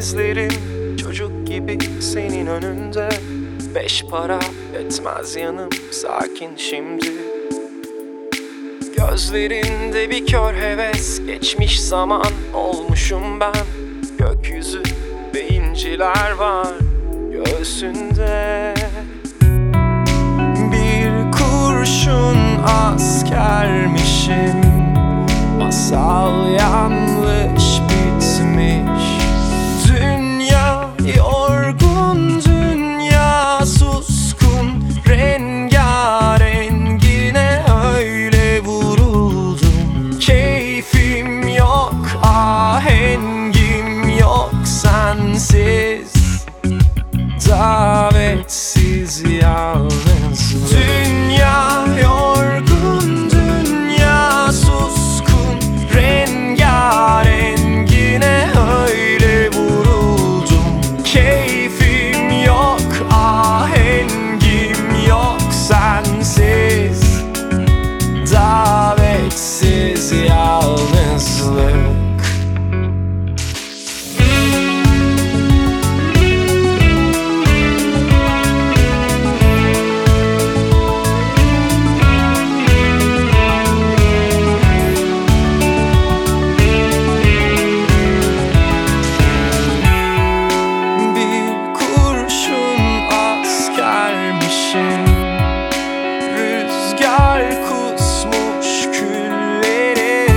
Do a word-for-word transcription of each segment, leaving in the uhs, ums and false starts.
Gözlerim çocuk gibi senin önünde. Beş para etmez yanım, sakin şimdi. Gözlerinde bir kör heves, geçmiş zaman olmuşum ben. Gökyüzü ve inciler var göğsünde. Bir kurşun askermişim, masal yanlış bitmiş. Dünya yorgun, dünya suskun, rengarengine öyle vuruldum. Keyfim yok, ahengim yok sensiz, davetsiz, yalnız. Dünya yorgun, dünya suskun, rengarengine öyle vuruldum. Keyfim yok, ahengim yok sensiz, davetsiz, yalnızlık. Rüzgar kusmuş külleri,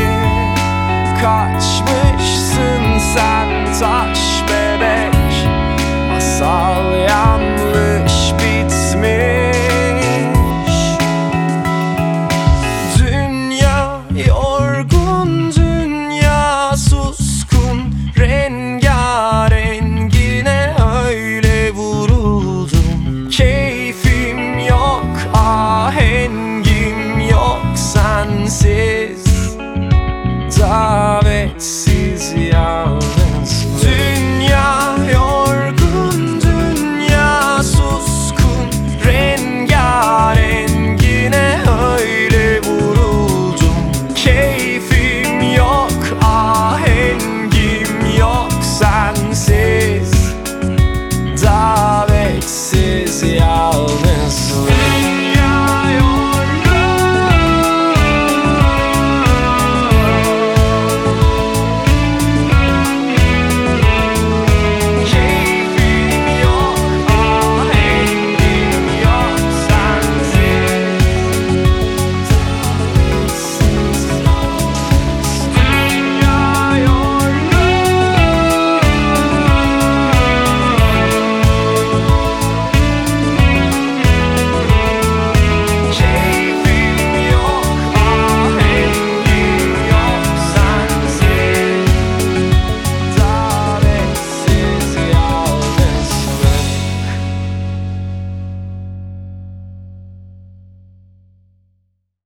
kaçmışsın sen taş bebek. Masal yanlış bitmiş. Dünya yorgun, dünya suskun, rengarengine öyle vuruldum. Keyfim yok, ahengim yok sensiz, davetsiz.